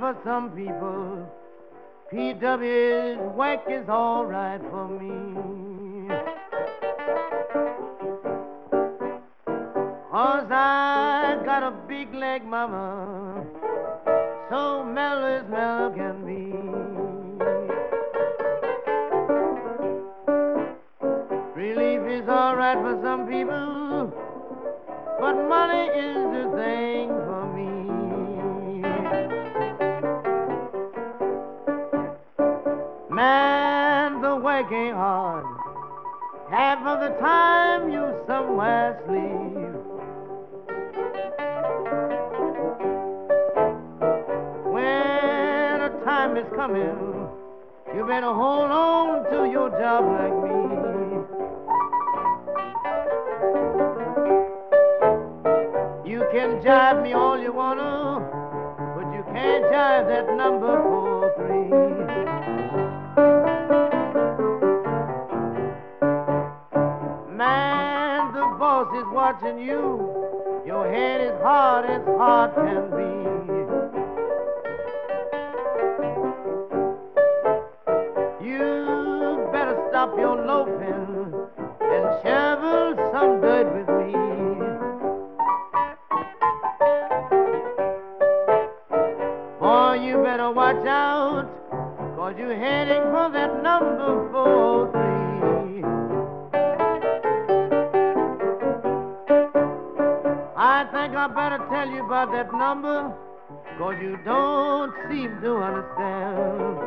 for some people. PW's whack is all right for me. 'Cause I got a big leg, mama, so mellow as mellow can be. Relief is all right for some people, but money is the thing for me. Man, the work ain't hard. Half of the time you somewhere sleep. When a time is coming, you better hold on to your job like me. You can jive me all you wanna, but you can't jive that number 4-3. Man, the boss is watching you. Your head is hard as hard can be. You better stop your loafing and shovel some dirt with me. Boy, you better watch out, 'cause you're heading for that number 4-3. I think I better tell you about that number, 'cause you don't seem to understand.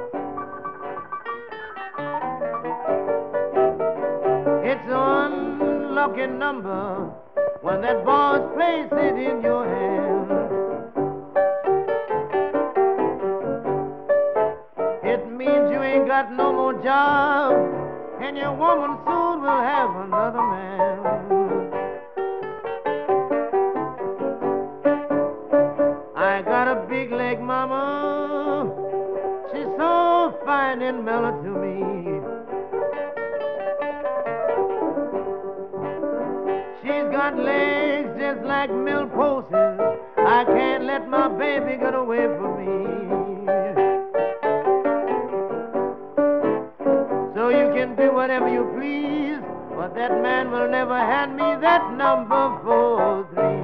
It's an unlucky number when that boss places it in your hand. It means you ain't got no more job, and your woman soon will have another man. I got a big leg, mama. She's so fine and mellow to me. She's got legs just like milk posts. I can't let my baby get away from me. So you can do whatever you please, but that man will never hand me that number 4-3.